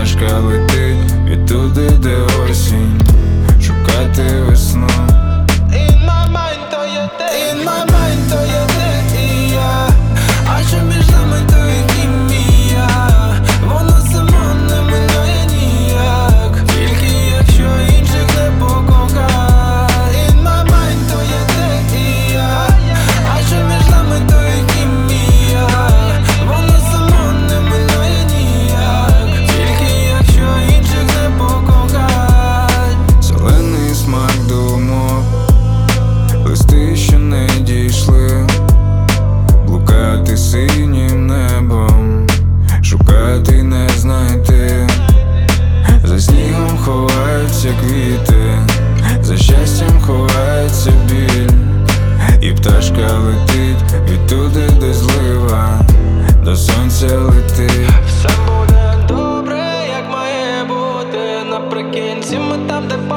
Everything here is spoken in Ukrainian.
пташка летить відтуди, де осінь, шукати весну. In my mind, то є ти, in my mind, то є ти і я. А що між нами, то є хімія. Воно само не минає ніяк, тільки якщо інших не покохай. In my mind, то є ти і я. А що між нами, то є хімія. Воно само не минає ніяк, тільки якщо інших не покохай. Зелений смак думок, листи, що не дійшли, блукати синім небом, шукати й не знайти. За снігом ховаються квіти, за щастям ховається біль, і пташка летить відтуди, де злива, до сонця летить. Все буде добре, як має бути. Наприкінці ми там, де